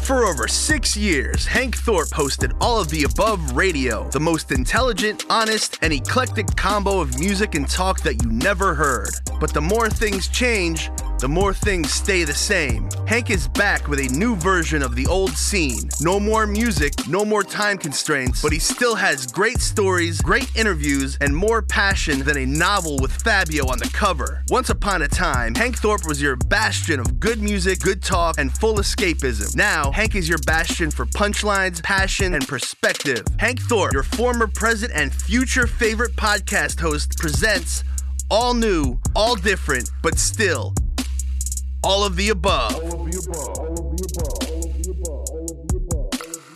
For over 6 years, Hank Thorpe hosted All of the Above Radio, the most intelligent, honest, and eclectic combo of music and talk that you never heard. But the more things change, the more things stay the same. Hank is back with a new version of the old scene. No more music, no more time constraints, but he still has great stories, great interviews, and more passion than a novel with Fabio on the cover. Once upon a time, Hank Thorpe was your bastion of good music, good talk, and full escapism. Now, Hank is your bastion for punchlines, passion, and perspective. Hank Thorpe, your former present and future favorite podcast host, presents all new, all different, but still all of the above. All of the above. All of the above. All of the above. All of the above.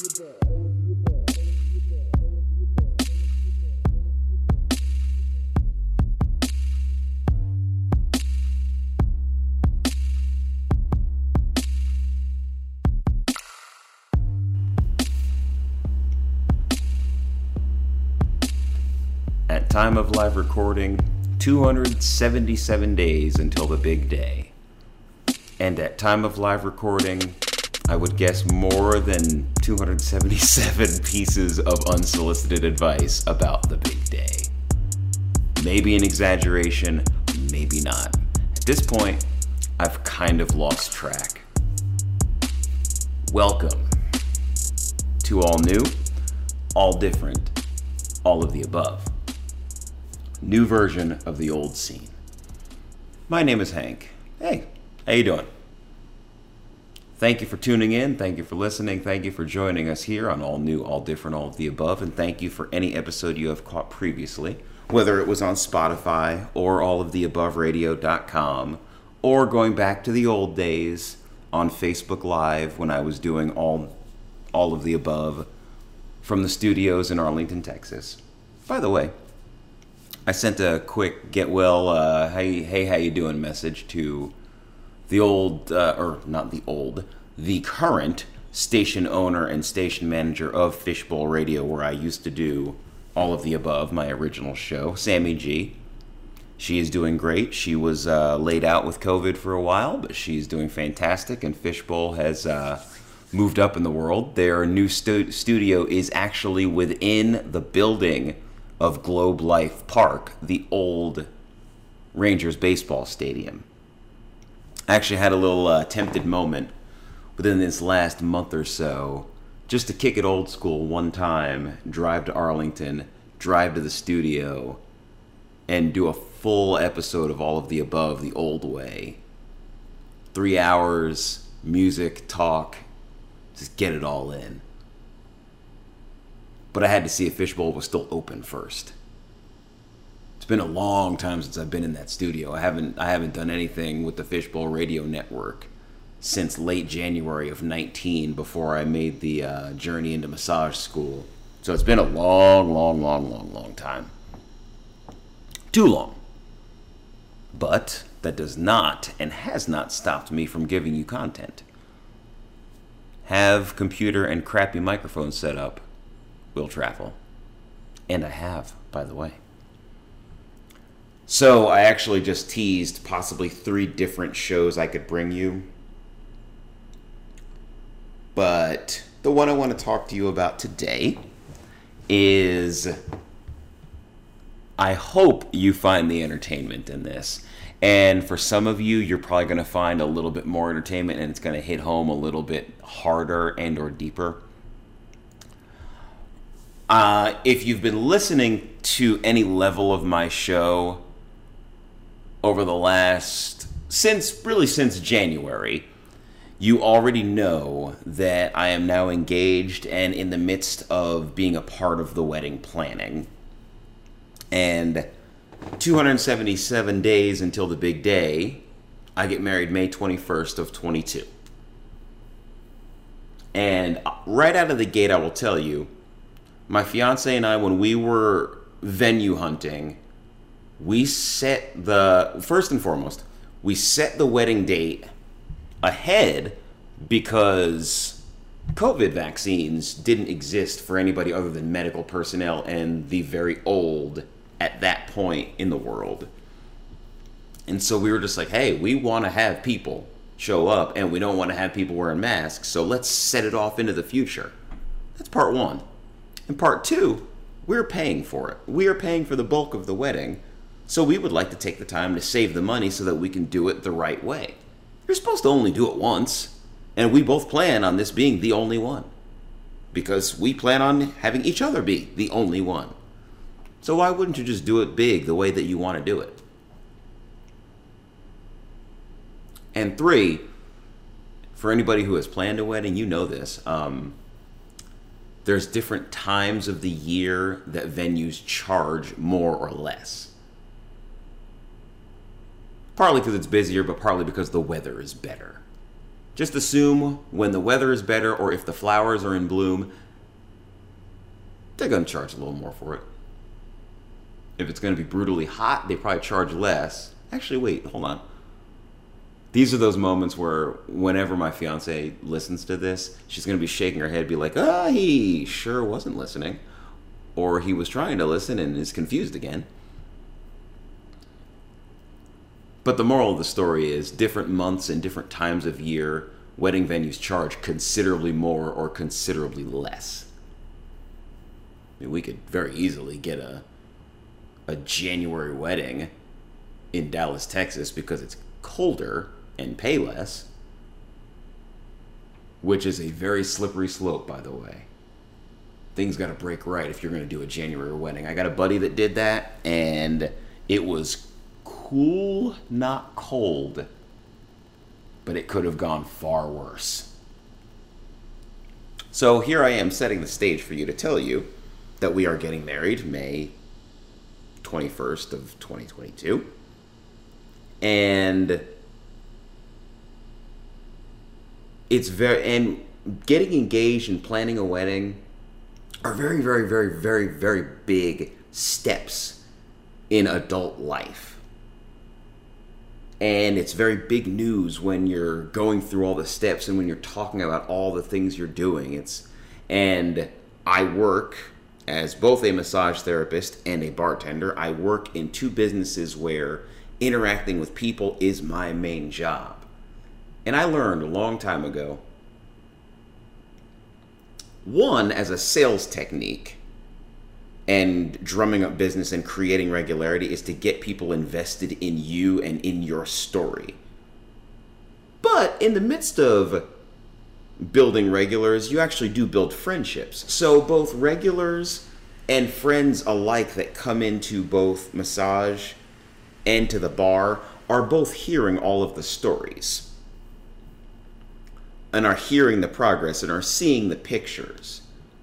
At time of live recording, 277 days until the big day. And at time of live recording, I would guess more than 277 pieces of unsolicited advice about the big day. Maybe an exaggeration, maybe not. At this point, I've kind of lost track. Welcome to all new, all different, all of the above. New version of the old scene. My name is Hank. Hey, how you doing? Thank you for tuning in. Thank you for listening. Thank you for joining us here on All New, All Different, All of the Above. And thank you for any episode you have caught previously, whether it was on Spotify or alloftheaboveradio.com, or going back to the old days on Facebook Live when I was doing all of the above from the studios in Arlington, Texas. By the way, I sent a quick get well, hey, how you doing message to the the current station owner and station manager of Fishbowl Radio, where I used to do All of the Above, my original show, Sammy G. She is doing great. She was laid out with COVID for a while, but she's doing fantastic, and Fishbowl has moved up in the world. Their new studio is actually within the building of Globe Life Park, the old Rangers baseball stadium. I actually had a little tempted moment within this last month or so just to kick it old school one time, drive to Arlington, drive to the studio, and do a full episode of All of the Above the old way. 3 hours, music, talk, just get it all in. But I had to see if Fishbowl was still open first. It's been a long time since I've been in that studio. I haven't done anything with the Fishbowl Radio Network since late January of 19, before I made the journey into massage school. So it's been a long time. Too long. But that does not and has not stopped me from giving you content. Have computer and crappy microphone set up will travel. And I have, by the way. So I actually just teased possibly 3 different shows I could bring you. But the one I want to talk to you about today is, I hope you find the entertainment in this. And for some of you, you're probably going to find a little bit more entertainment, and it's going to hit home a little bit harder and or deeper. If you've been listening to any level of my show over the since January, you already know that I am now engaged and in the midst of being a part of the wedding planning. And 277 days until the big day, I get married May 21st of 22. And right out of the gate, I will tell you, my fiance and I, when we were venue hunting, we set first and foremost, we set the wedding date ahead because COVID vaccines didn't exist for anybody other than medical personnel and the very old at that point in the world. And so we were just like, hey, we want to have people show up, and we don't want to have people wearing masks, so let's set it off into the future. That's part one. And part two, we're paying for it. We are paying for the bulk of the wedding, so we would like to take the time to save the money so that we can do it the right way. You're supposed to only do it once, and we both plan on this being the only one, because we plan on having each other be the only one. So why wouldn't you just do it big the way that you want to do it? And three, for anybody who has planned a wedding, you know this. There's different times of the year that venues charge more or less. Partly because it's busier, but partly because the weather is better. Just assume when the weather is better, or if the flowers are in bloom, they're going to charge a little more for it. If it's going to be brutally hot, they probably charge less. Actually, wait, hold on. These are those moments where whenever my fiance listens to this, she's going to be shaking her head, be like, he sure wasn't listening. Or he was trying to listen and is confused again. But the moral of the story is different months and different times of year, wedding venues charge considerably more or considerably less. I mean, we could very easily get a January wedding in Dallas, Texas, because it's colder and pay less, which is a very slippery slope, by the way. Things got to break right if you're going to do a January wedding. I got a buddy that did that, and it was cool, not cold, but it could have gone far worse. So here I am setting the stage for you to tell you that we are getting married May 21st of 2022. And and getting engaged and planning a wedding are very, very, very, very, very big steps in adult life. And it's very big news when you're going through all the steps and when you're talking about all the things you're doing. And I work as both a massage therapist and a bartender. I work in two businesses where interacting with people is my main job. And I learned a long time ago, one, as a sales technique and drumming up business and creating regularity, is to get people invested in you and in your story. But in the midst of building regulars, you actually do build friendships. So both regulars and friends alike that come into both massage and to the bar are both hearing all of the stories and are hearing the progress and are seeing the pictures.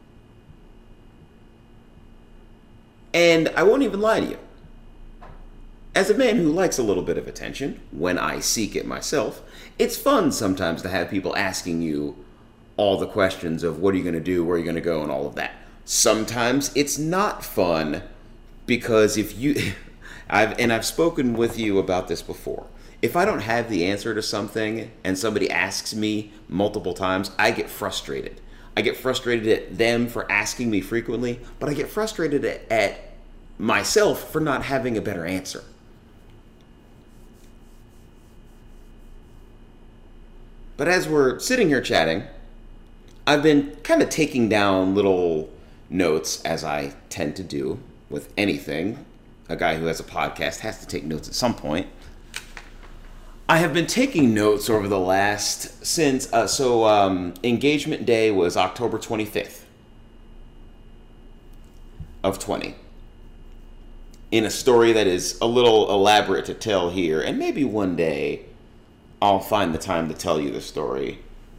And I won't even lie to you. As a man who likes a little bit of attention, when I seek it myself, it's fun sometimes to have people asking you all the questions of what are you going to do, where are you going to go, and all of that. Sometimes it's not fun because if you... I've spoken with you about this before. If I don't have the answer to something and somebody asks me multiple times, I get frustrated. I get frustrated at them for asking me frequently, but I get frustrated at myself for not having a better answer. But as we're sitting here chatting, I've been kind of taking down little notes, as I tend to do with anything. A guy who has a podcast has to take notes at some point. I have been taking notes over the last, engagement day was October 25th of 20. In a story that is a little elaborate to tell here, and maybe one day I'll find the time to tell you the story.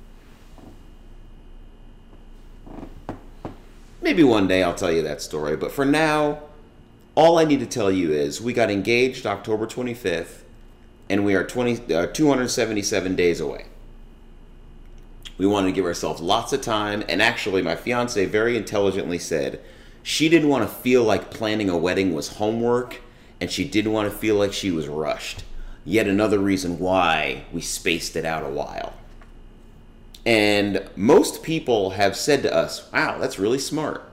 Maybe one day I'll tell you that story, but for now, all I need to tell you is we got engaged October 25th, and we are 277 days away. We wanted to give ourselves lots of time, and actually my fiance very intelligently said she didn't want to feel like planning a wedding was homework, and she didn't want to feel like she was rushed. Yet another reason why we spaced it out a while. And most people have said to us, wow, that's really smart.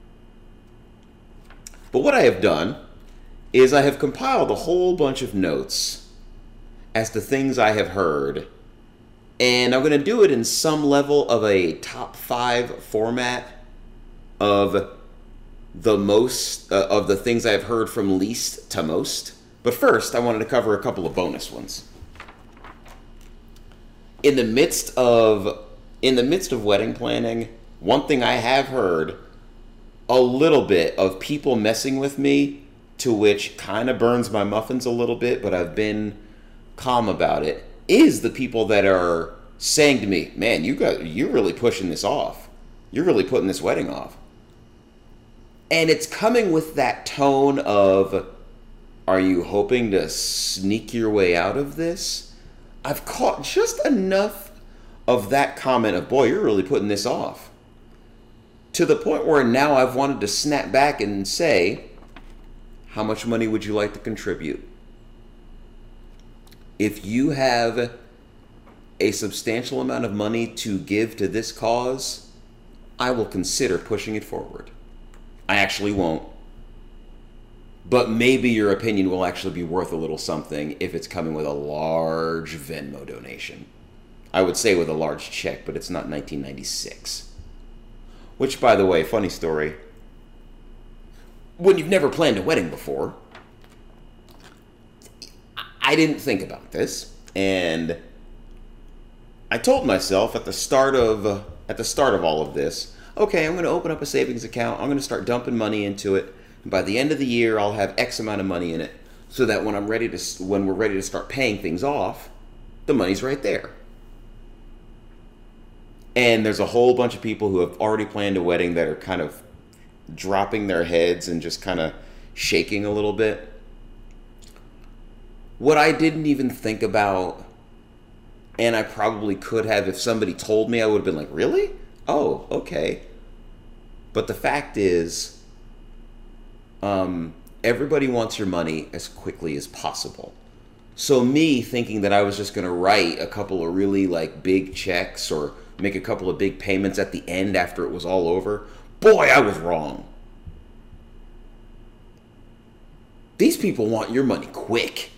But what I have done is I have compiled a whole bunch of notes as to things I have heard And I'm going to do it in some level of a top 5 format of the things I've heard from least to most. But first, I wanted to cover a couple of bonus ones. In the midst of wedding planning, one thing I have heard a little bit of people messing with me, to which kind of burns my muffins a little bit, but I've been calm about it, is the people that are saying to me, man, you're really pushing this off. You're really putting this wedding off. And it's coming with that tone of, are you hoping to sneak your way out of this? I've caught just enough of that comment of, boy, you're really putting this off, to the point where now I've wanted to snap back and say, how much money would you like to contribute? If you have a substantial amount of money to give to this cause, I will consider pushing it forward. I actually won't. But maybe your opinion will actually be worth a little something if it's coming with a large Venmo donation. I would say with a large check, but it's not 1996. Which, by the way, funny story. When you've never planned a wedding before, I didn't think about this, and I told myself at the start of all of this, okay, I'm going to open up a savings account. I'm going to start dumping money into it. And by the end of the year, I'll have X amount of money in it, so that when we're ready to start paying things off, the money's right there. And there's a whole bunch of people who have already planned a wedding that are kind of dropping their heads and just kind of shaking a little bit. What I didn't even think about, and I probably could have if somebody told me, I would have been like, really? Oh, okay. But the fact is, everybody wants your money as quickly as possible. So me thinking that I was just going to write a couple of really like big checks or make a couple of big payments at the end after it was all over, boy, I was wrong. These people want your money quick.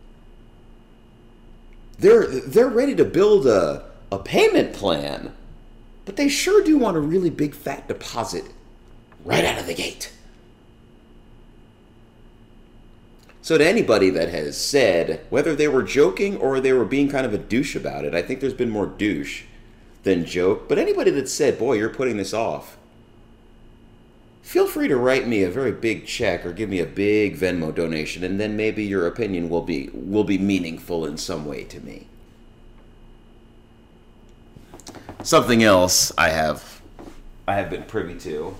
They're ready to build a payment plan, but they sure do want a really big fat deposit right out of the gate. So to anybody that has said, whether they were joking or they were being kind of a douche about it, I think there's been more douche than joke, but anybody that said, boy, you're putting this off, feel free to write me a very big check or give me a big Venmo donation, and then maybe your opinion will be meaningful in some way to me. Something else I have been privy to.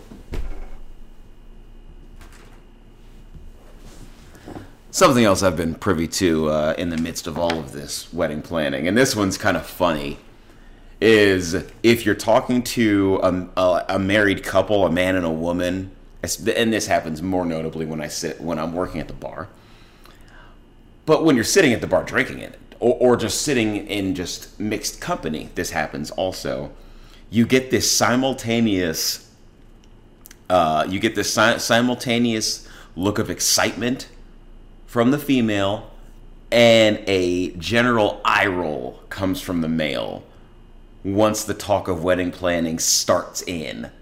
Something else I've been privy to in the midst of all of this wedding planning, and this one's kind of funny, is if you're talking to a married couple, a man and a woman, and this happens more notably when I'm working at the bar, but when you're sitting at the bar drinking it, or just sitting in just mixed company, this happens also. You get this simultaneous look of excitement from the female, and a general eye roll comes from the male once the talk of wedding planning starts in.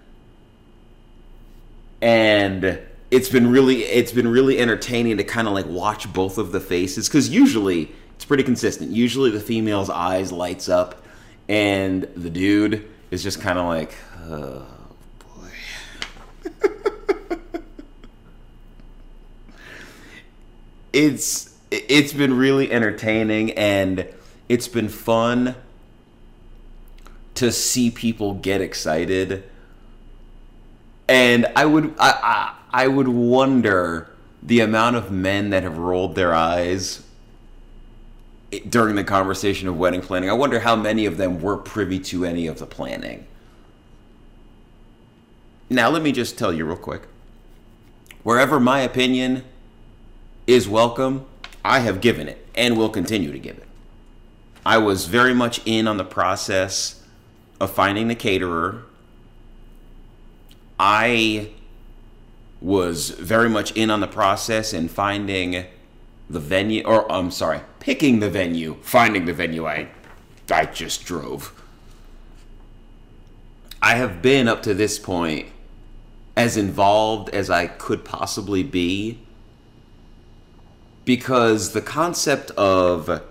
And it's been really entertaining to kind of like watch both of the faces, because usually it's pretty consistent. Usually the female's eyes lights up and the dude is just kind of like, oh boy. It's been really entertaining, and it's been fun to see people get excited. And I would wonder the amount of men that have rolled their eyes during the conversation of wedding planning. I wonder how many of them were privy to any of the planning. Now, let me just tell you real quick. Wherever my opinion is welcome, I have given it and will continue to give it. I was very much in on the process of finding the caterer. I was very much in on the process in finding the venue, picking the venue, finding the venue. I I just drove. I have been up to this point as involved as I could possibly be, because the concept of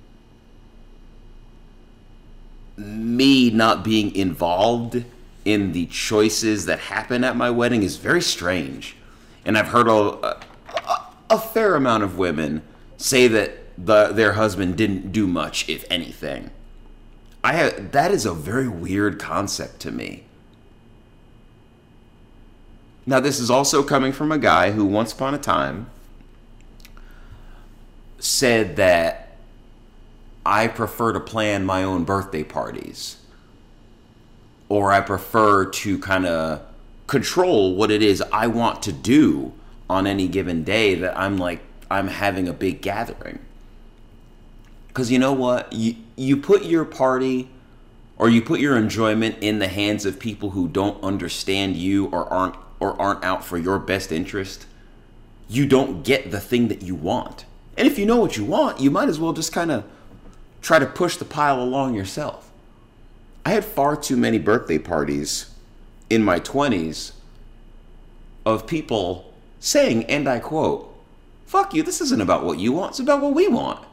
me not being involved in the choices that happen at my wedding is very strange. And I've heard a fair amount of women say that their husband didn't do much, if anything. That is a very weird concept to me. Now, this is also coming from a guy who once upon a time said that I prefer to plan my own birthday parties, or I prefer to kind of control what it is I want to do on any given day that I'm having a big gathering. Because you know what? You put your party or you put your enjoyment in the hands of people who don't understand you or aren't out for your best interest, you don't get the thing that you want. And if you know what you want, you might as well just kind of try to push the pile along yourself. I had far too many birthday parties in my 20s of people saying, and I quote, "Fuck you, this isn't about what you want, it's about what we want."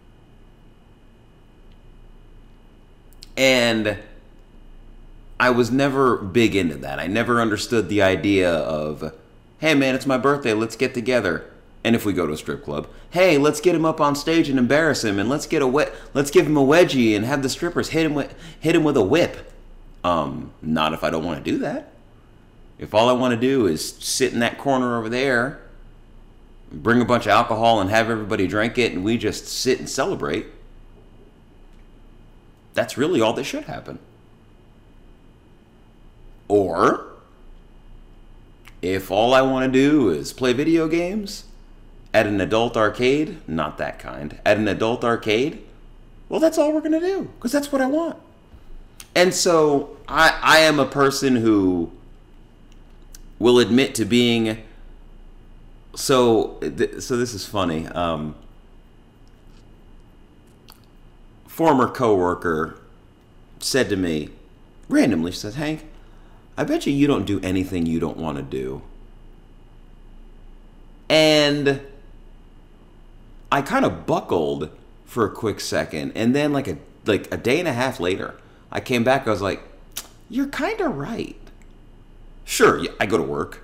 And I was never big into that. I never understood the idea of, hey man, it's my birthday, let's get together. And if we go to a strip club, hey, let's get him up on stage and embarrass him, and let's give him a wedgie and have the strippers hit him with a whip. Not if I don't want to do that. If all I want to do is sit in that corner over there, bring a bunch of alcohol and have everybody drink it, and we just sit and celebrate, that's really all that should happen. Or, if all I want to do is play video games at an adult arcade, not that kind, at an adult arcade, well, that's all we're going to do, because that's what I want. And so, I am a person who will admit to being, so this is funny, former coworker said to me, randomly, she says, "Hank, I bet you don't do anything you don't want to do." And I kind of buckled for a quick second, and then like a day and a half later, I came back, I was like, you're kind of right. Sure, yeah, I go to work.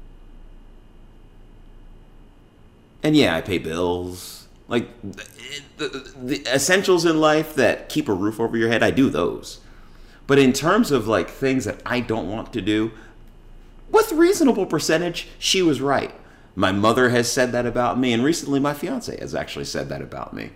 And yeah, I pay bills. Like, the essentials in life that keep a roof over your head, I do those. But in terms of like things that I don't want to do, with reasonable percentage, she was right. My mother has said that about me, and recently my fiance has actually said that about me.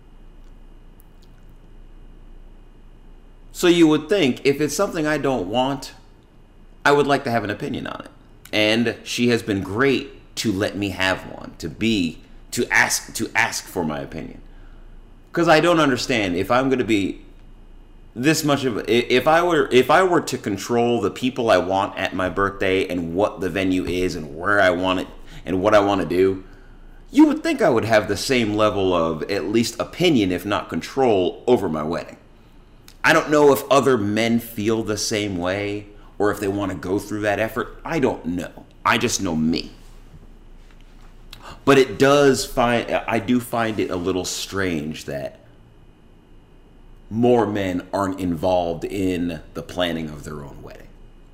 So you would think, if it's something I don't want, I would like to have an opinion on it. And she has been great to let me have one, to ask for my opinion. Because I don't understand, if I'm going to be this much of if I were to control the people I want at my birthday and what the venue is and where I want it and what I want to do, you would think I would have the same level of at least opinion, if not control, over my wedding. I don't know if other men feel the same way or if they want to go through that effort. I don't know. I just know me. But I do find it a little strange that more men aren't involved in the planning of their own wedding.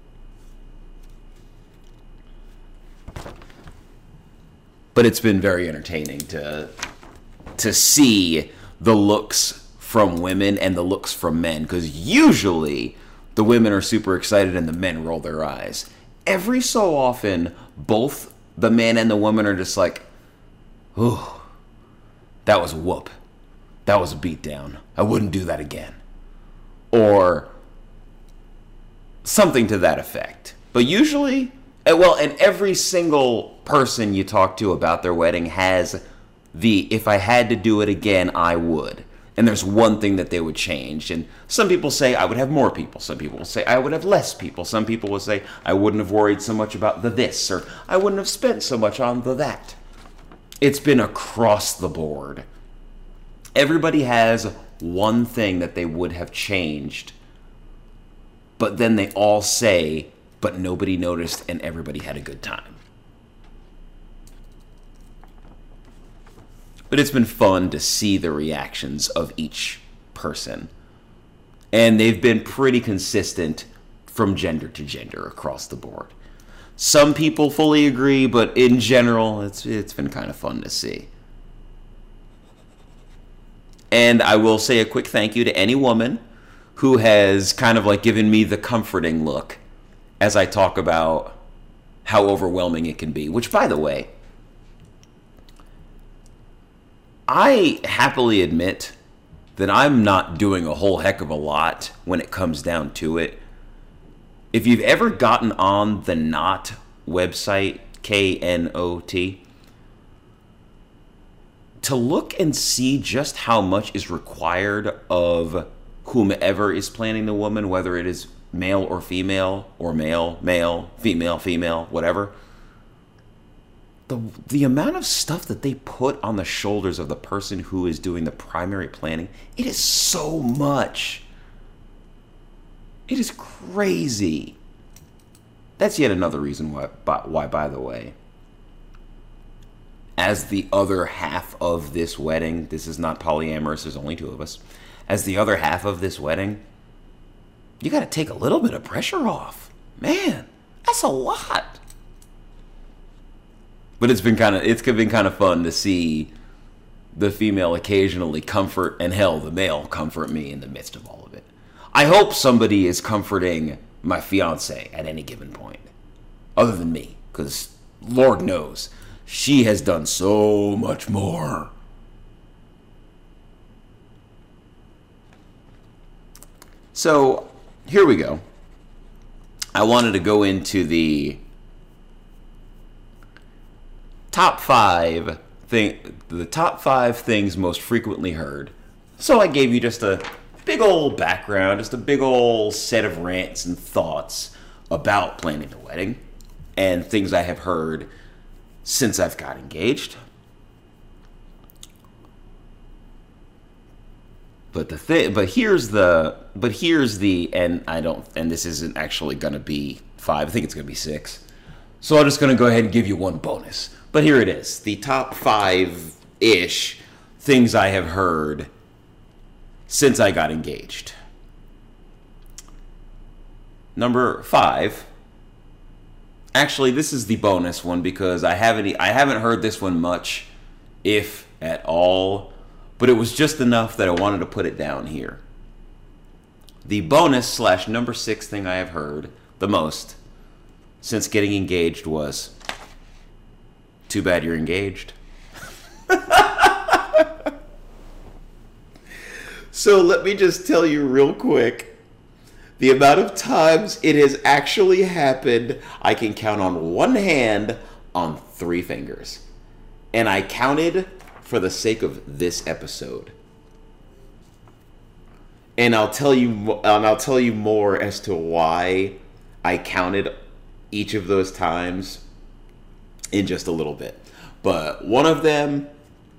But it's been very entertaining to see the looks from women and the looks from men, because usually the women are super excited and the men roll their eyes. Every so often, both the man and the woman are just like, "Ooh, that was a whoop. That was a beatdown. I wouldn't do that again." Or something to that effect. But usually, and every single person you talk to about their wedding has if I had to do it again, I would. And there's one thing that they would change. And some people say I would have more people. Some people will say I would have less people. Some people will say I wouldn't have worried so much about the this, or I wouldn't have spent so much on the that. It's been across the board. Everybody has one thing that they would have changed, but then they all say, but nobody noticed and everybody had a good time. But it's been fun to see the reactions of each person. And they've been pretty consistent from gender to gender across the board. Some people fully agree, but in general, it's been kind of fun to see. And I will say a quick thank you to any woman who has kind of like given me the comforting look as I talk about how overwhelming it can be. Which, by the way, I happily admit that I'm not doing a whole heck of a lot when it comes down to it. If you've ever gotten on the Knot website, KNOT, to look and see just how much is required of whomever is planning the woman, whether it is male or female, or male, female, whatever. The amount of stuff that they put on the shoulders of the person who is doing the primary planning, it is so much. It is crazy. That's yet another reason why, by the way, as the other half of this wedding, this is not polyamorous, there's only two of us. As the other half of this wedding, you got to take a little bit of pressure off. Man, that's a lot. But it's been kind of fun to see the female occasionally comfort, and hell, the male comfort me in the midst of all of it. I hope somebody is comforting my fiance at any given point, other than me, because Lord knows she has done so much more. So here we go. I wanted to go into the top five things most frequently heard. So I gave you just a big old background, just a big old set of rants and thoughts about planning the wedding and things I have heard since I've got engaged. But here's the, and this isn't actually gonna be 5. I think it's gonna be 6. So I'm just gonna go ahead and give you one bonus. But here it is, the top 5-ish things I have heard since I got engaged. Number 5. Actually, this is the bonus one because I haven't heard this one much, if at all, but it was just enough that I wanted to put it down here. The bonus / number 6 thing I have heard the most since getting engaged was, too bad you're engaged. So let me just tell you real quick, the amount of times it has actually happened, I can count on one hand on 3 fingers. And I counted for the sake of this episode. And I'll tell you more as to why I counted each of those times in just a little bit. But one of them,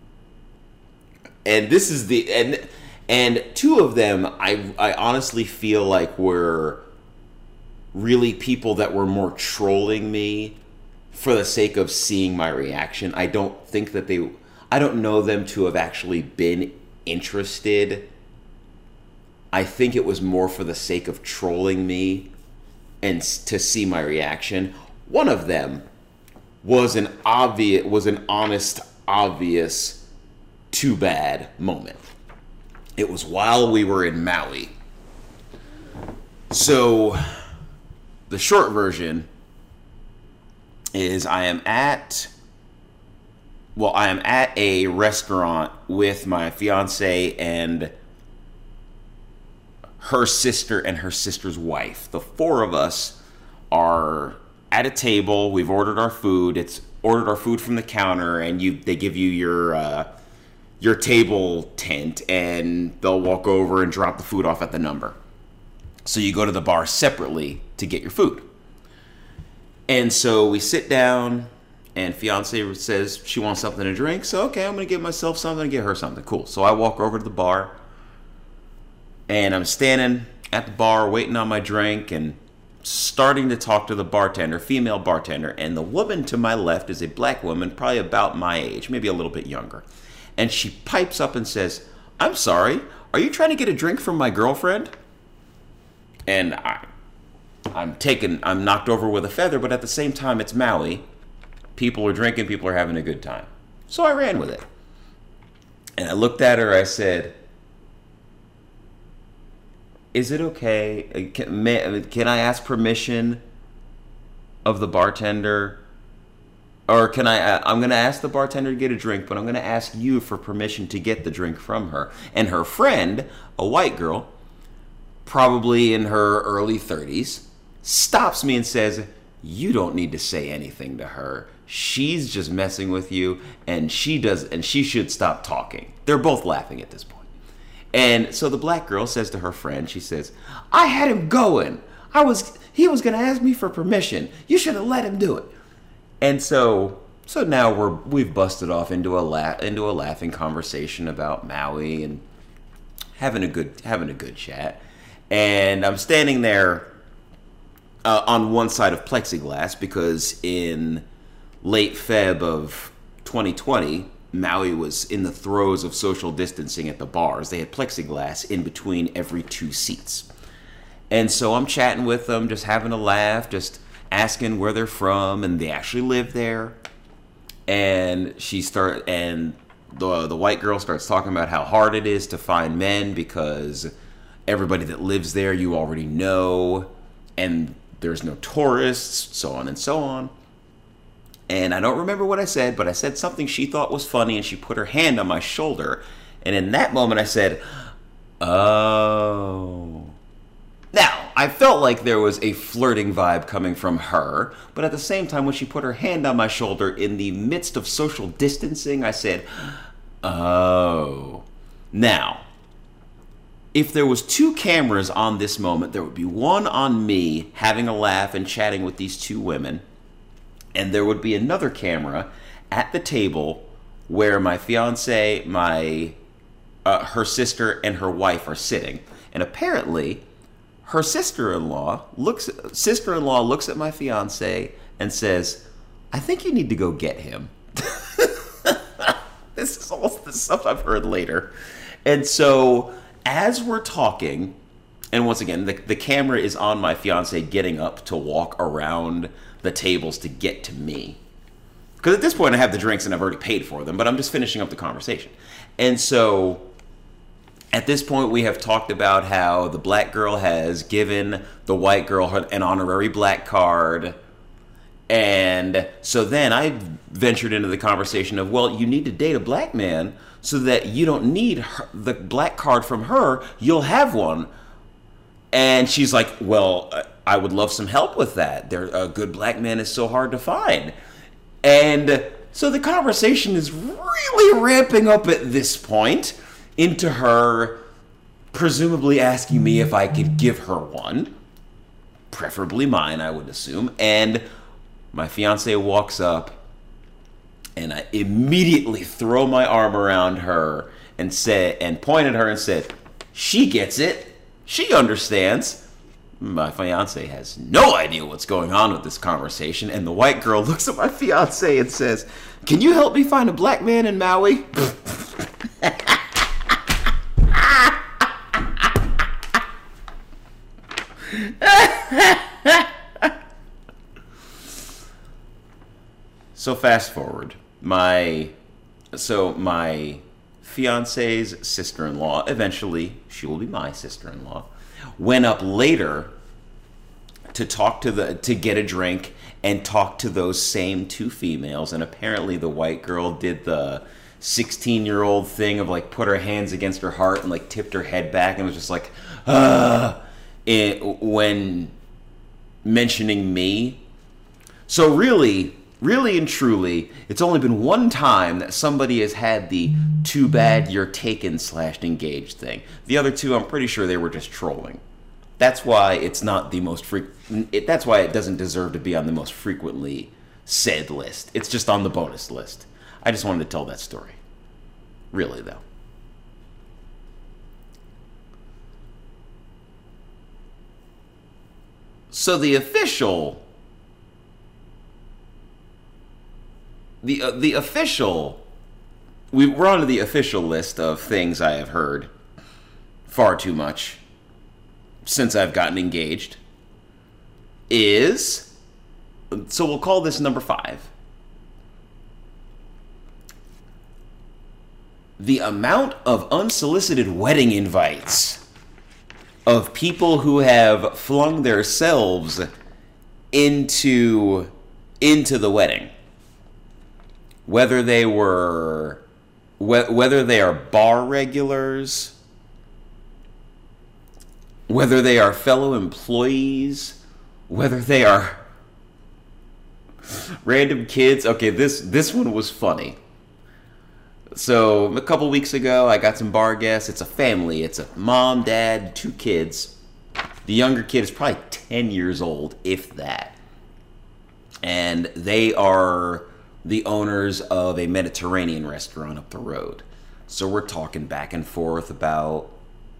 and this is and 2 of them, I honestly feel like were really people that were more trolling me for the sake of seeing my reaction. I don't know them to have actually been interested. I think it was more for the sake of trolling me and to see my reaction. One of them was an honest, obvious, too bad moment. It was while we were in Maui. So, the short version is I am at a restaurant with my fiance and her sister and her sister's wife. The 4 of us are at a table. We've ordered our food. It's ordered our food from the counter, and they give you your table tent, and they'll walk over and drop the food off at the number. So you go to the bar separately to get your food. And so we sit down, And fiance says she wants something to drink. So, okay, I'm going to get myself something and get her something. Cool. So I walk over to the bar. And I'm standing at the bar waiting on my drink and starting to talk to the bartender, female bartender. And the woman to my left is a black woman, probably about my age, maybe a little bit younger. And she pipes up and says, "I'm sorry, are you trying to get a drink from my girlfriend?" And I'm knocked over with a feather, but at the same time, it's Maui. People are drinking, people are having a good time. So I ran with it. And I looked at her, I said, "Is it okay? Can I ask permission of the bartender? Or I'm going to ask the bartender to get a drink, but I'm going to ask you for permission to get the drink from her." And her friend, a white girl, probably in her early 30s, stops me and says, "You don't need to say anything to her. She's just messing with you, and she should stop talking." They're both laughing at this point. And so the black girl says to her friend, she says, "I had him going. He was going to ask me for permission. You should have let him do it." And so now we've busted off into a laughing conversation about Maui and having a good chat. And I'm standing there on one side of plexiglass because in late Feb of 2020, Maui was in the throes of social distancing at the bars. They had plexiglass in between every 2 seats. And so I'm chatting with them, just having a laugh, just asking where they're from, and they actually live there. And the white girl starts talking about how hard it is to find men because everybody that lives there you already know, and there's no tourists, so on and so on. And I don't remember what I said, but I said something she thought was funny, and she put her hand on my shoulder. And in that moment, I said, "Oh." Now, I felt like there was a flirting vibe coming from her, but at the same time, when she put her hand on my shoulder in the midst of social distancing, I said, "Oh." Now, if there was 2 cameras on this moment, there would be one on me having a laugh and chatting with these 2 women, and there would be another camera at the table where my fiance, her sister, and her wife are sitting. And apparently, her sister-in-law looks at my fiance and says, "I think you need to go get him." This is all the stuff I've heard later. And so, as we're talking, and once again, the camera is on my fiance getting up to walk around the tables to get to me. Because at this point, I have the drinks and I've already paid for them, but I'm just finishing up the conversation. And so, at this point, we have talked about how the black girl has given the white girl an honorary black card. And so then I ventured into the conversation of, well, you need to date a black man so that you don't need the black card from her. You'll have one. And she's like, well, I would love some help with that. A good black man is so hard to find. And so the conversation is really ramping up at this point into her presumably asking me if I could give her one. Preferably mine, I would assume. And my fiance walks up, and I immediately throw my arm around her and point at her and said, "She gets it. She understands." My fiance has no idea what's going on with this conversation, and the white girl looks at my fiance and says, "Can you help me find a black man in Maui?" So fast forward, my fiance's sister-in-law, eventually she will be my sister-in-law, went up later to get a drink and talk to those same 2 females, and apparently the white girl did the 16-year-old thing of like put her hands against her heart and like tipped her head back and was just like, when mentioning me. So really and truly, it's only been one time that somebody has had the "too bad you're taken / engaged" thing. The other 2, I'm pretty sure they were just trolling. That's why it's not the most that's why it doesn't deserve to be on the most frequently said list. It's just on the bonus list. I just wanted to tell that story. Really, though. So the official... The official... We're on to the official list of things I have heard far too much since I've gotten engaged is... So we'll call this number 5. The amount of unsolicited wedding invites of people who have flung themselves into the wedding. Whether they are bar regulars, whether they are fellow employees, whether they are random kids. Okay, this one was funny. So a couple weeks ago, I got some bar guests. It's a family. It's a mom, dad, 2 kids. The younger kid is probably 10 years old, if that. And they are the owners of a Mediterranean restaurant up the road. So we're talking back and forth about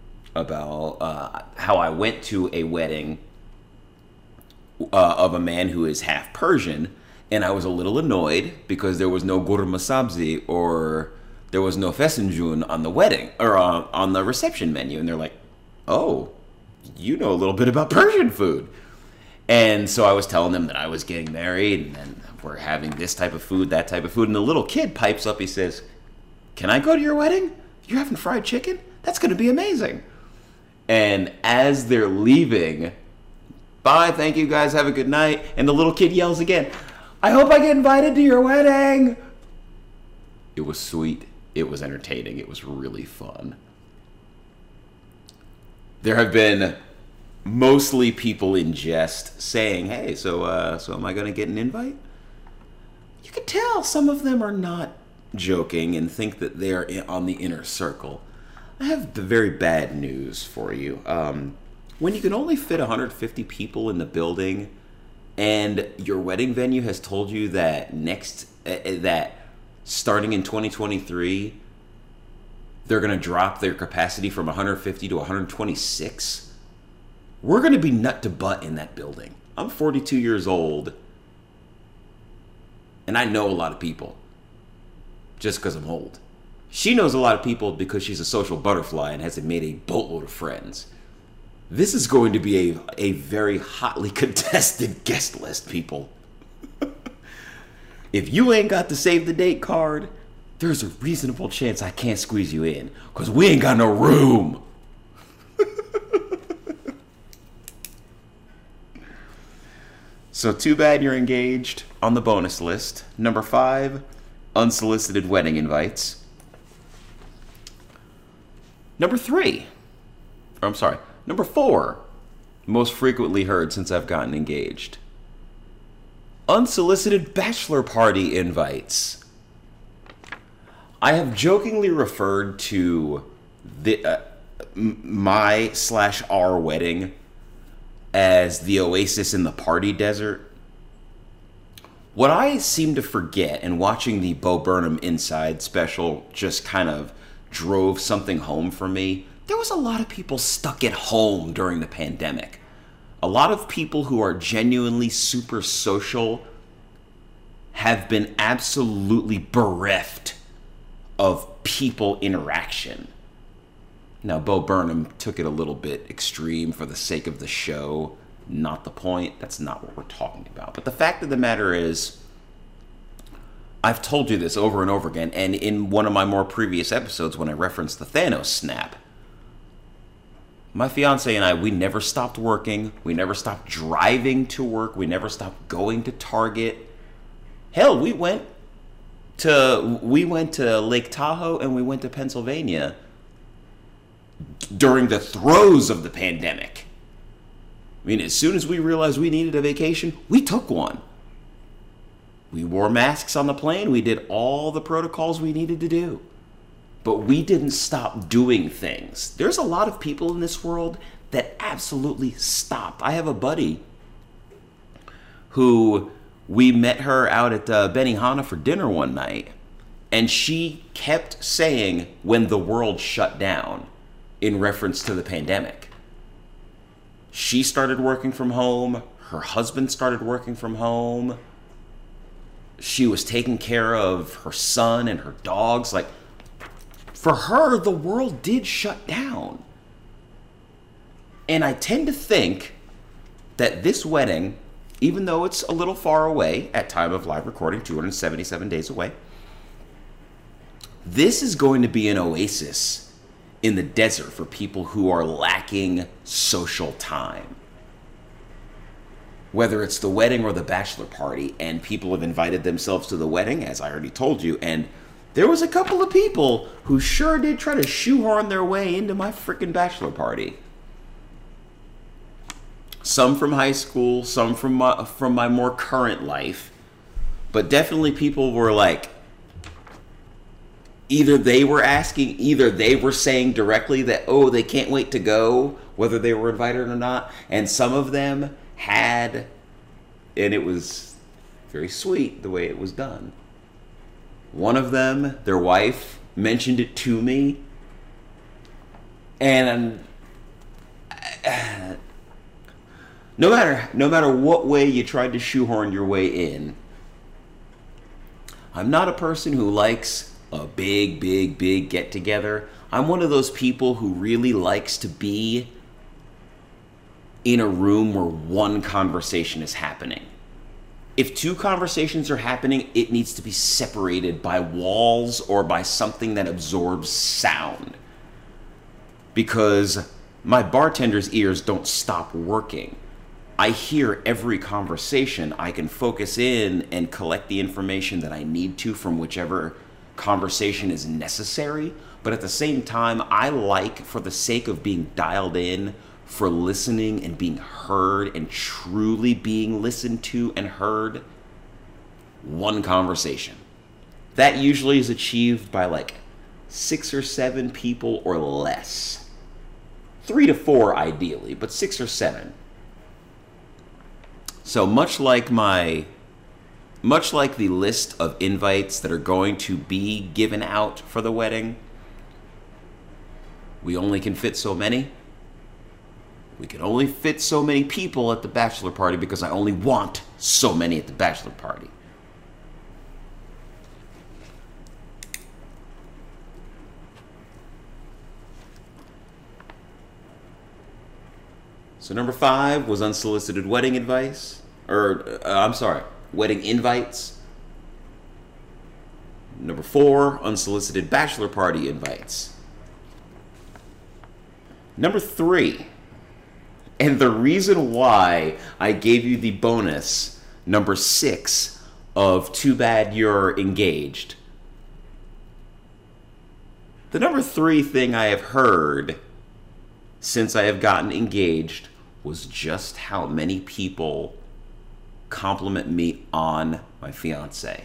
how I went to a wedding of a man who is half Persian, and I was a little annoyed because there was no gurma sabzi or there was no fesenjun on the wedding or on the reception menu, and they're like, "Oh, you know a little bit about Persian food." And so I was telling them that I was getting married and then we're having this type of food, that type of food, and the little kid pipes up. He says, "Can I go to your wedding? You're having fried chicken? That's going to be amazing." And as they're leaving, "Bye, thank you guys, have a good night," and the little kid yells again, "I hope I get invited to your wedding." It was sweet. It was entertaining. It was really fun. There have been mostly people in jest saying, "Hey, so am I going to get an invite?" You can tell some of them are not joking and think that they're on the inner circle. I have the very bad news for you. When you can only fit 150 people in the building, and your wedding venue has told you that that starting in 2023, they're going to drop their capacity from 150 to 126, we're going to be nut to butt in that building. I'm 42 years old, and I know a lot of people just because I'm old. She knows a lot of people because she's a social butterfly and has made a boatload of friends. This is going to be a very hotly contested guest list, people. If you ain't got the save the date card, there's a reasonable chance I can't squeeze you in because we ain't got no room. So too bad you're engaged. On the bonus list, number 5, unsolicited wedding invites. Number 4, most frequently heard since I've gotten engaged. Unsolicited bachelor party invites. I have jokingly referred to my/our wedding as the oasis in the party desert. What I seem to forget, and watching the Bo Burnham Inside special just kind of drove something home for me. There was a lot of people stuck at home during the pandemic. A lot of people who are genuinely super social have been absolutely bereft of people interaction. Now, Bo Burnham took it a little bit extreme for the sake of the show. Not the point. That's not what we're talking about. But the fact of the matter is, I've told you this over and over again, and in one of my more previous episodes when I referenced the Thanos snap, my fiance and I, we never stopped working. We never stopped driving to work. We never stopped going to Target. Hell, we went to Lake Tahoe and we went to Pennsylvania during the throes of the pandemic. I mean, as soon as we realized we needed a vacation, we took one. We wore masks on the plane. We did all the protocols we needed to do. But we didn't stop doing things. There's a lot of people in this world that absolutely stopped. I have a buddy who We met her out at Benihana for dinner one night, and she kept saying when the world shut down in reference to the pandemic. She started working from home. Her husband started working from home. She was taking care of her son and her dogs. Like, for her, the world did shut down. And I tend to think that this wedding, even though it's a little far away at time of live recording, 277 days away, this is going to be an oasis in the desert for people who are lacking social time. Whether it's the wedding or the bachelor party, and people have invited themselves to the wedding, as I already told you, and there was a couple of people who sure did try to shoehorn their way into my freaking bachelor party. Some from high school, some from my more current life, but definitely people were like, either they were saying directly that, oh, they can't wait to go, whether they were invited or not, and some of them had, and it was very sweet the way it was done. One of them, their wife, mentioned it to me, and no matter what way you tried to shoehorn your way in, I'm not a person who likes a big get together. I'm one of those people who really likes to be in a room where one conversation is happening. If two conversations are happening, it needs to be separated by walls or by something that absorbs sound. Because my bartender's ears don't stop working. I hear every conversation. I can focus in and collect the information that I need to from whichever conversation is necessary. But at the same time, I like, for the sake of being dialed in, for listening and being heard and truly being listened to and heard, one conversation. That usually is achieved by like 6 or 7 people or less. 3 to 4 ideally, but 6 or 7. So much like the list of invites that are going to be given out for the wedding, we only can fit so many. We can only fit so many people at the bachelor party because I only want so many at the bachelor party. So number 5 was unsolicited wedding advice, wedding invites. Number 4, unsolicited bachelor party invites. Number 3, and the reason why I gave you the bonus, number 6, of too bad you're engaged. The number 3 thing I have heard since I have gotten engaged was just how many people compliment me on my fiance.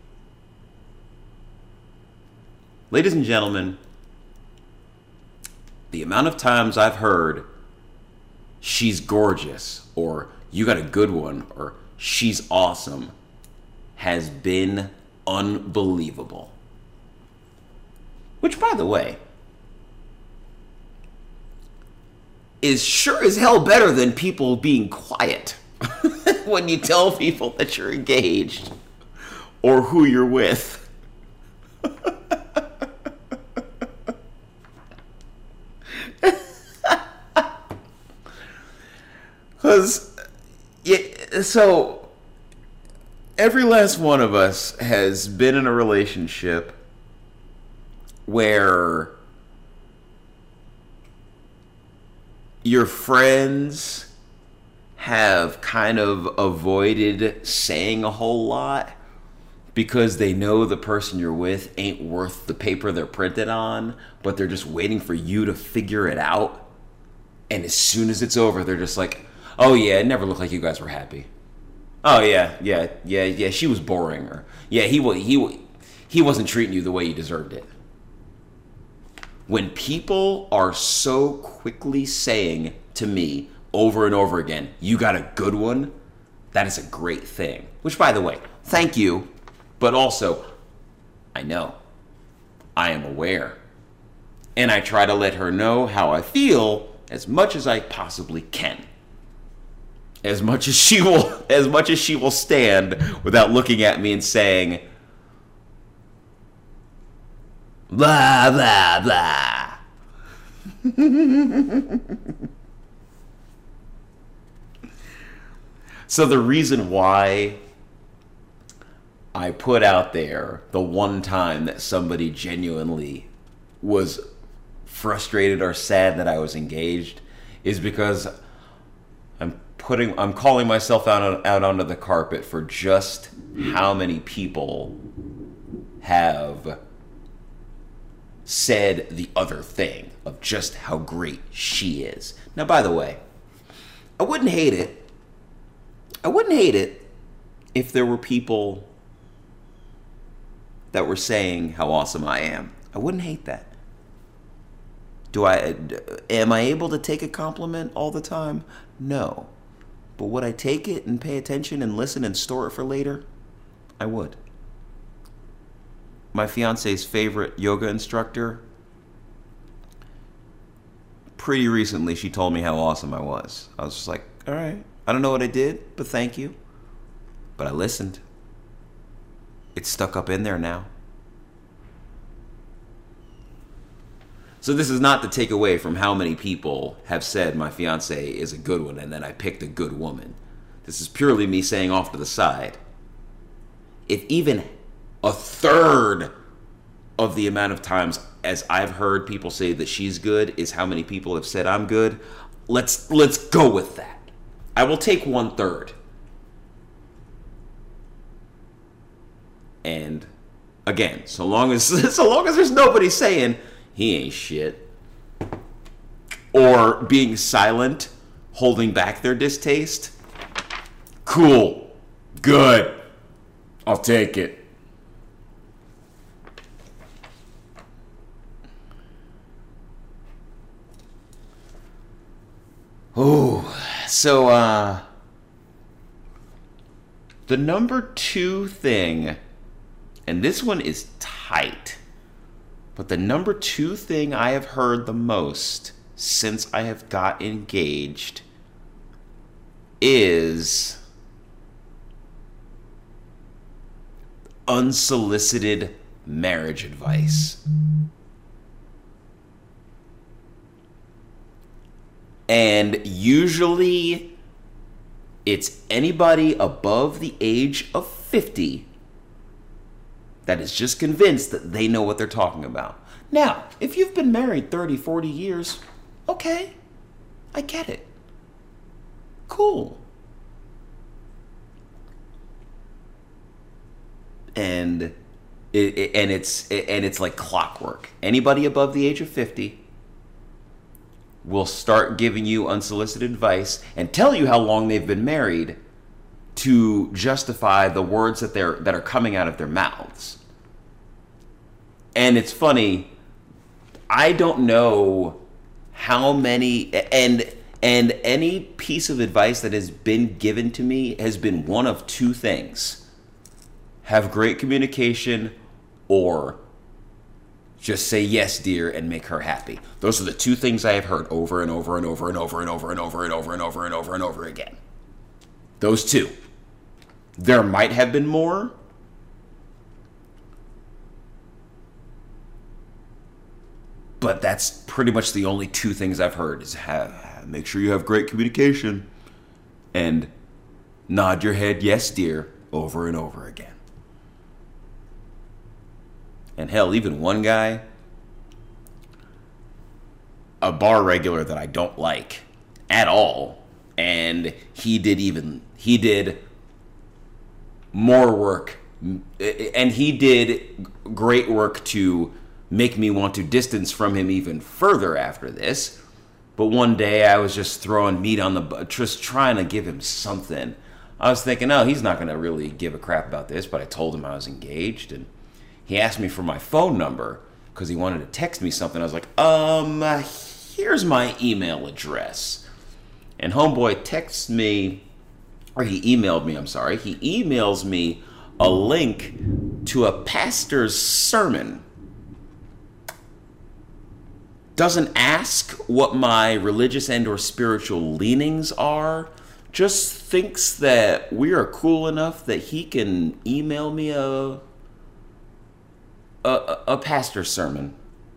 Ladies and gentlemen, the amount of times I've heard she's gorgeous, or you got a good one, or she's awesome, has been unbelievable. Which, by the way, is sure as hell better than people being quiet when you tell people that you're engaged or who you're with. So every last one of us has been in a relationship where your friends have kind of avoided saying a whole lot because they know the person you're with ain't worth the paper they're printed on, but they're just waiting for you to figure it out. And as soon as it's over, they're just like, oh yeah, it never looked like you guys were happy. Oh yeah, she was boring. Or yeah, he wasn't treating you the way you deserved it. When people are so quickly saying to me over and over again, you got a good one, That is a great thing. Which, by the way, thank you. But also, I know. I am aware. And I try to let her know how I feel as much as I possibly can. As much as she will stand without looking at me and saying, blah, blah, blah. So the reason why I put out there the one time that somebody genuinely was frustrated or sad that I was engaged is because I'm calling myself out onto the carpet for just how many people have said the other thing of just how great she is. Now, by the way, I wouldn't hate it if there were people that were saying how awesome I am. I wouldn't hate that. Am I able to take a compliment all the time? No. But would I take it and pay attention and listen and store it for later? I would. My fiance's favorite yoga instructor, pretty recently she told me how awesome I was. I was just like, all right, I don't know what I did, but thank you. But I listened. It's stuck up in there now. So this is not to take away from how many people have said my fiance is a good one and that I picked a good woman. This is purely me saying off to the side, if even a third of the amount of times as I've heard people say that she's good is how many people have said I'm good, let's go with that. I will take 1/3. And again, so long as there's nobody saying he ain't shit, or being silent, holding back their distaste, cool, good, I'll take it. Oh, so the number 2 thing, and this one is tight, but the number 2 thing I have heard the most since I have got engaged is unsolicited marriage advice. And usually it's anybody above the age of 50 that is just convinced that they know what they're talking about. Now, if you've been married 30, 40 years, okay, I get it. Cool. And it's like clockwork. Anybody above the age of 50 will start giving you unsolicited advice and tell you how long they've been married to justify the words that are coming out of their mouths. And it's funny, I don't know how many, and any piece of advice that has been given to me has been one of 2 things: have great communication, or just say yes, dear, and make her happy. Those are the 2 things I have heard over and over and over and over and over and over and over and over and over and over again. Those 2. There might have been more, but that's pretty much the only 2 things I've heard is make sure you have great communication and nod your head, yes, dear, over and over again. And hell, even one guy, a bar regular that I don't like at all, and he did more work, and he did great work to make me want to distance from him even further after this. But one day I was just throwing meat on the, just trying to give him something. I was thinking, oh, he's not going to really give a crap about this, but I told him I was engaged, and he asked me for my phone number because he wanted to text me something. I was like, here's my email address. And homeboy texts me or he emailed me, I'm sorry. He emails me a link to a pastor's sermon. Doesn't ask what my religious and or spiritual leanings are. Just thinks that we are cool enough that he can email me a pastor's sermon.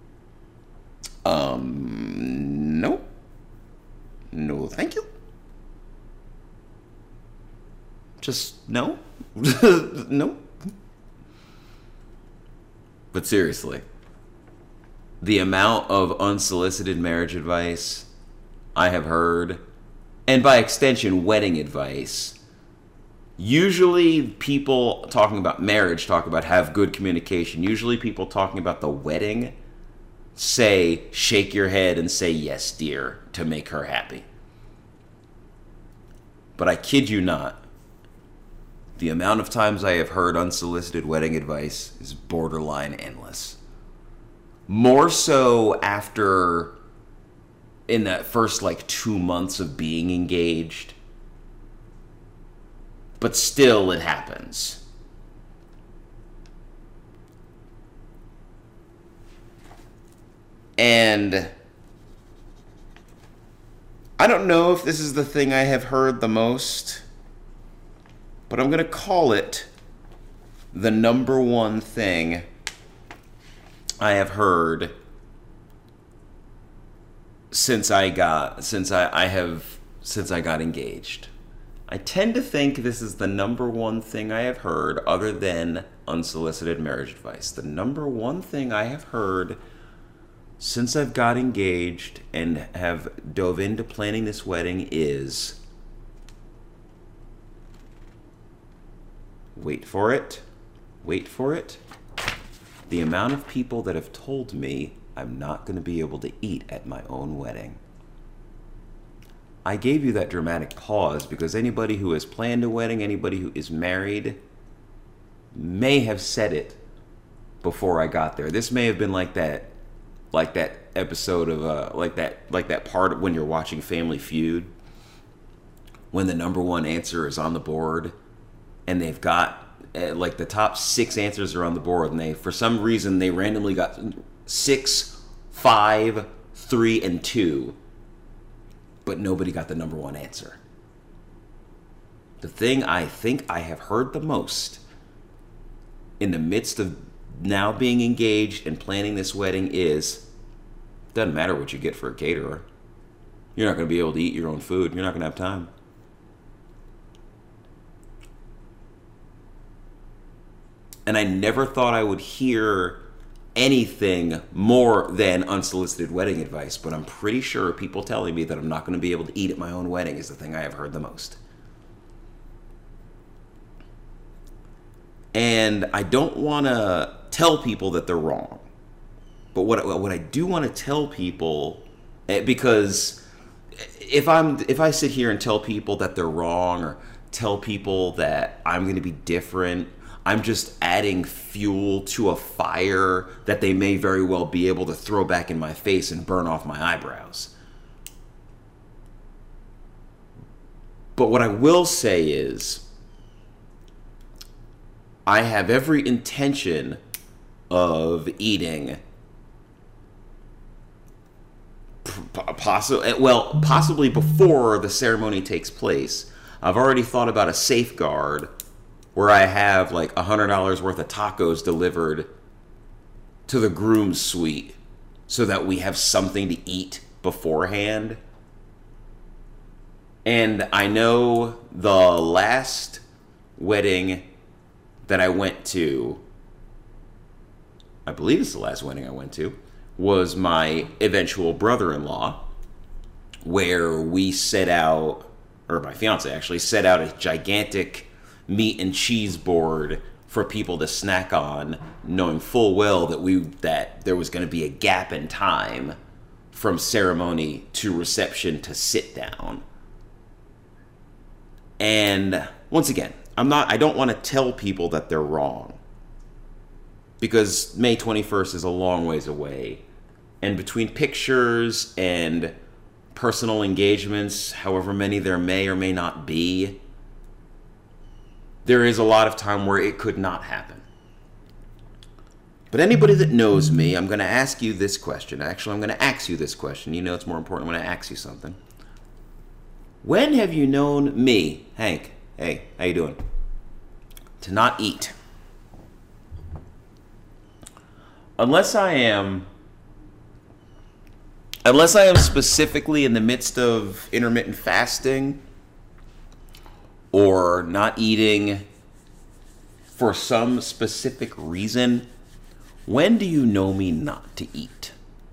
No. No, thank you. Just no. No. But seriously, the amount of unsolicited marriage advice I have heard, and by extension, wedding advice. Usually people talking about marriage talk about have good communication. Usually people talking about the wedding say, shake your head and say, yes, dear, to make her happy. But I kid you not, the amount of times I have heard unsolicited wedding advice is borderline endless. More so after, in that first 2 months of being engaged. But still, it happens. And I don't know if this is the thing I have heard the most, but I'm going to call it the number one thing I have heard since I got engaged. I tend to think this is the number one thing I have heard, other than unsolicited marriage advice. The number one thing I have heard since I've got engaged and have dove into planning this wedding is, wait for it, the amount of people that have told me I'm not going to be able to eat at my own wedding. I gave you that dramatic pause because anybody who has planned a wedding, anybody who is married, may have said it before I got there. This may have been like that episode of like that part when you're watching Family Feud, when the number one answer is on the board, and they've got the top 6 answers are on the board, and they, for some reason, they randomly got 6, 5, 3, and 2. But nobody got the number one answer. The thing I think I have heard the most in the midst of now being engaged and planning this wedding is, doesn't matter what you get for a caterer. You're not going to be able to eat your own food. You're not going to have time. And I never thought I would hear anything more than unsolicited wedding advice, but I'm pretty sure people telling me that I'm not going to be able to eat at my own wedding is the thing I have heard the most. And I don't want to tell people that they're wrong, but what I do want to tell people, because if I sit here and tell people that they're wrong, or tell people that I'm going to be different, I'm just adding fuel to a fire that they may very well be able to throw back in my face and burn off my eyebrows. But what I will say is, I have every intention of eating possibly before the ceremony takes place. I've already thought about a safeguard where I have $100 worth of tacos delivered to the groom's suite so that we have something to eat beforehand. And I know the last wedding that I went to, I believe it's the last wedding I went to, was my eventual brother-in-law, where we set out, or my fiance actually set out a gigantic meat and cheese board for people to snack on, knowing full well that there was going to be a gap in time from ceremony to reception to sit down. And once again, I don't want to tell people that they're wrong, because May 21st is a long ways away. And between pictures and personal engagements, however many there may or may not be, there is a lot of time where it could not happen. But anybody that knows me, I'm going to ask you this question. Actually, I'm going to ask you this question. You know it's more important when I ask you something. When have you known me, Hank, hey, how you doing, to not eat? Unless I am specifically in the midst of intermittent fasting or not eating for some specific reason, when do you know me not to eat?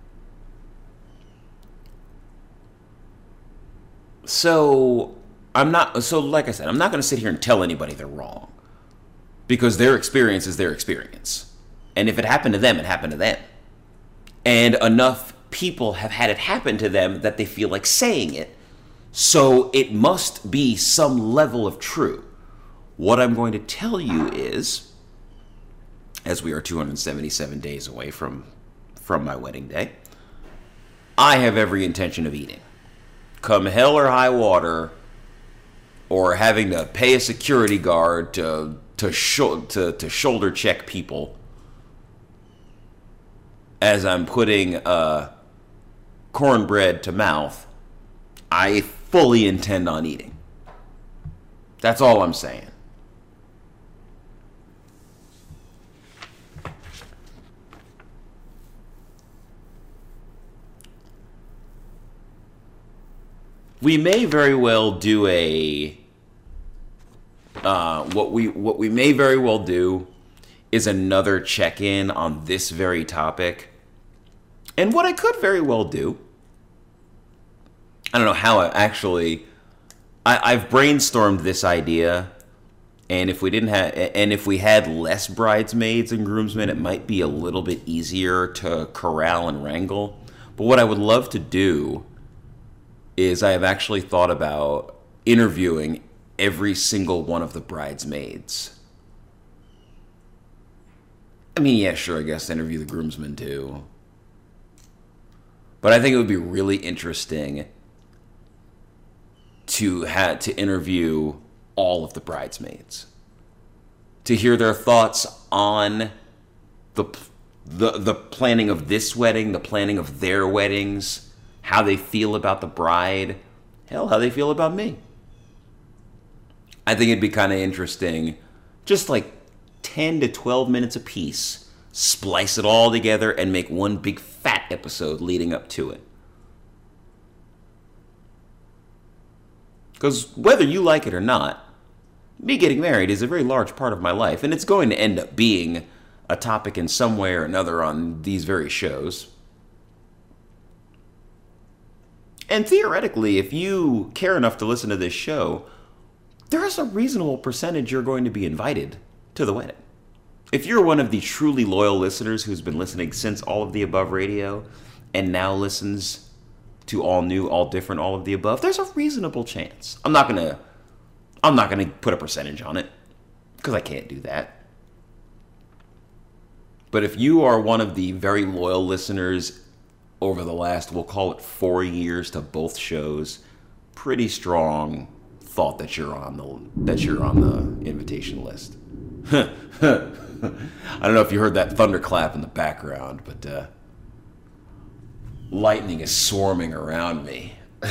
So, like I said, I'm not going to sit here and tell anybody they're wrong, because their experience is their experience. And if it happened to them, it happened to them. And enough people have had it happen to them that they feel like saying it. So it must be some level of true. What I'm going to tell you is, as we are 277 days away from my wedding day, I have every intention of eating. Come hell or high water, or having to pay a security guard to shoulder check people as I'm putting cornbread to mouth, I fully intend on eating. That's all I'm saying. We may very well do what we may very well do is another check-in on this very topic. And what I could very well do, I don't know how I've brainstormed this idea, and if we had less bridesmaids and groomsmen, it might be a little bit easier to corral and wrangle. But what I would love to do is I have actually thought about interviewing every single one of the bridesmaids. I mean, yeah, sure, I guess interview the groomsmen too. But I think it would be really interesting to interview all of the bridesmaids, to hear their thoughts on the planning of this wedding, the planning of their weddings, how they feel about the bride, hell, how they feel about me. I think it'd be kind of interesting, just like 10 to 12 minutes apiece, splice it all together and make one big fat episode leading up to it. Because whether you like it or not, me getting married is a very large part of my life, and it's going to end up being a topic in some way or another on these very shows. And theoretically, if you care enough to listen to this show, there is a reasonable percentage you're going to be invited to the wedding. If you're one of the truly loyal listeners who's been listening since All of the Above Radio and now listens to All New, All Different, All of the Above, there's a reasonable chance. I'm not gonna put a percentage on it, because I can't do that. But if you are one of the very loyal listeners over the last, we'll call it 4 years to both shows, pretty strong thought that you're on the invitation list. I don't know if you heard that thunderclap in the background, but lightning is swarming around me.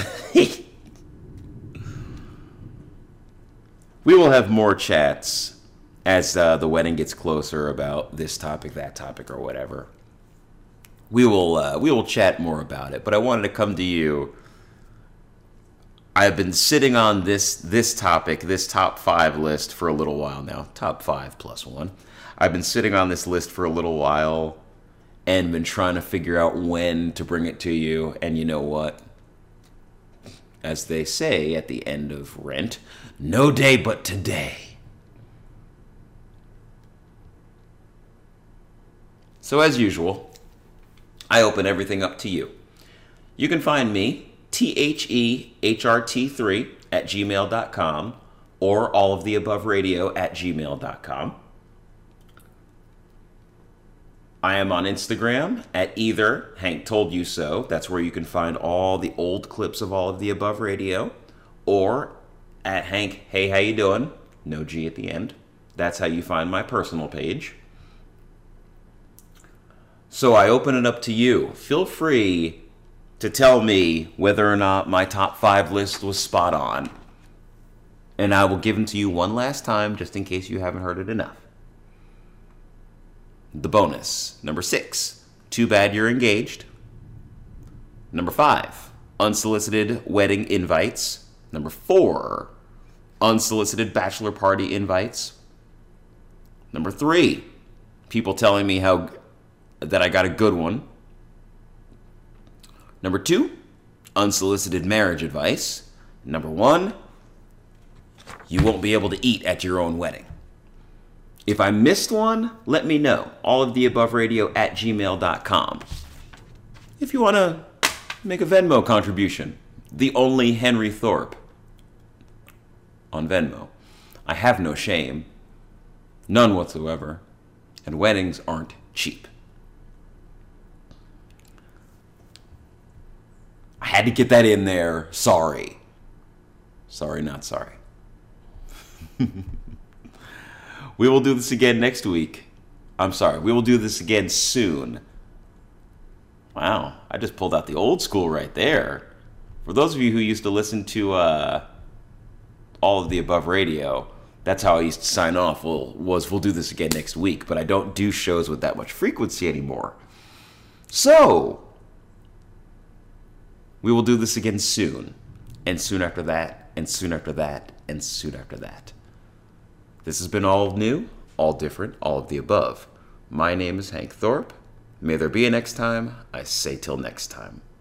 We will have more chats as the wedding gets closer about this topic, that topic, or whatever. We will chat more about it, but I wanted to come to you. I've been sitting on this topic, this top 5 list for a little while now. Top 5 plus 1. I've been sitting on this list for a little while and been trying to figure out when to bring it to you. And you know what? As they say at the end of Rent, no day but today. So as usual, I open everything up to you. You can find me, THEHRT3 at gmail.com or alloftheaboveradio at gmail.com. I am on Instagram at either Hank Told You So. That's where you can find all the old clips of All of the Above Radio. Or at Hank, hey, how you doing? no G at the end. That's how you find my personal page. So I open it up to you. Feel free to tell me whether or not my top 5 list was spot on. And I will give them to you one last time, just in case you haven't heard it enough. The bonus. Number 6, Too Bad You're Engaged. Number 5, Unsolicited Wedding Invites. Number 4, Unsolicited Bachelor Party Invites. Number 3, people telling me that I got a good one. Number 2, Unsolicited Marriage Advice. Number 1, you won't be able to eat at your own wedding. If I missed one, let me know. alloftheaboveradio@gmail.com. If you want to make a Venmo contribution, the only Henry Thorpe on Venmo. I have no shame, none whatsoever, and weddings aren't cheap. I had to get that in there. Sorry. Sorry, not sorry. We will do this again next week. I'm sorry. We will do this again soon. Wow. I just pulled out the old school right there. For those of you who used to listen to All of the Above Radio, that's how I used to sign off. We'll do this again next week. But I don't do shows with that much frequency anymore. So, we will do this again soon. And soon after that, and soon after that, and soon after that. This has been All New, All Different, All of the Above. My name is Hank Thorpe. May there be a next time. I say till next time.